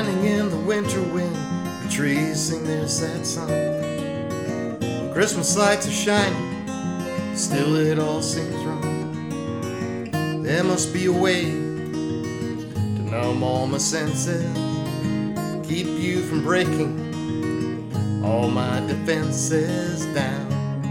standing in the winter wind, the trees sing their sad song. Christmas lights are shining, still it all seems wrong. There must be a way to numb all my senses, keep you from breaking all my defenses down.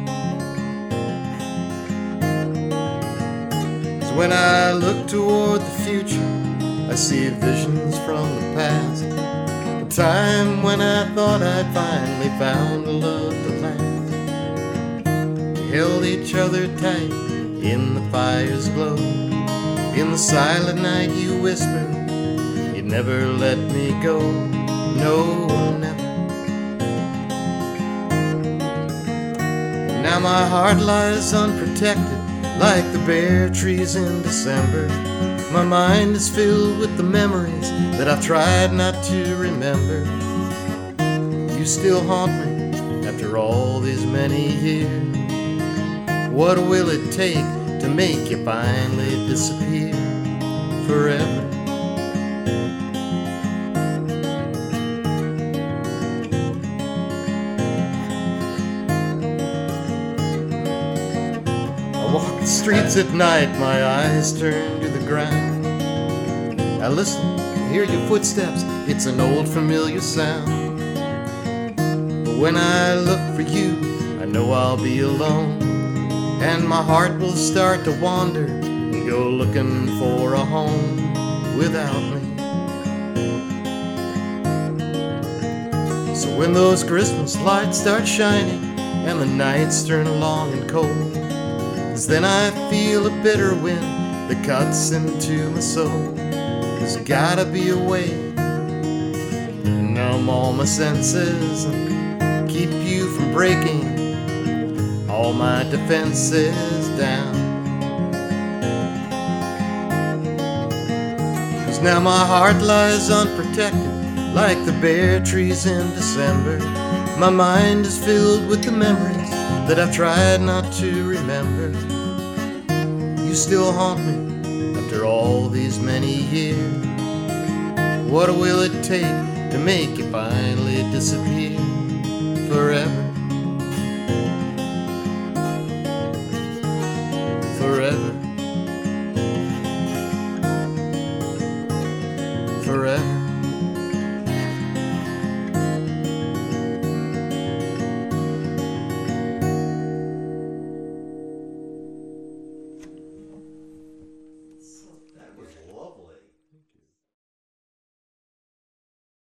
'Cause when I look toward the future, I see visions from the past, a time when I thought I'd finally found a love to last. We held each other tight in the fire's glow. In the silent night you whispered you'd never let me go. No, never. Now my heart lies unprotected like the bare trees in December. My mind is filled with the memories that I've tried not to remember. You still haunt me after all these many years. What will it take to make you finally disappear forever? I walk the streets at night, my eyes turn to the ground. I listen, hear your footsteps, it's an old familiar sound. But when I look for you, I know I'll be alone, and my heart will start to wander and go looking for a home without me. So when those Christmas lights start shining and the nights turn long and cold, 'cause then I feel a bitter wind that cuts into my soul. There's gotta be a way to numb all my senses and keep you from breaking all my defenses down. 'Cause now my heart lies unprotected like the bare trees in December. My mind is filled with the memories that I've tried not to remember. You still haunt me after all these many years. What will it take to make you finally disappear forever?